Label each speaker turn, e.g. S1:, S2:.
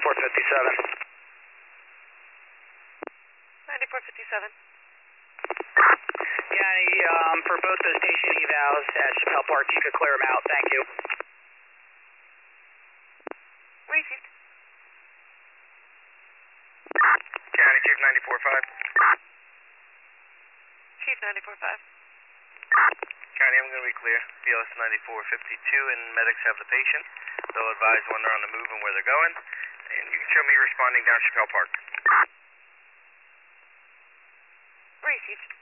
S1: 9457.
S2: 9457.
S1: Yeah, for both those station evals at Chappelle Park, you could clear them out. Thank you.
S2: Received.
S3: County Chief 94.5.
S2: Chief 94.5.
S3: County, I'm going to be clear. BLS 9452 and medics have the patient. They'll advise when they're on the move and where they're going. And you can show me responding down Chappelle Park.
S2: Received.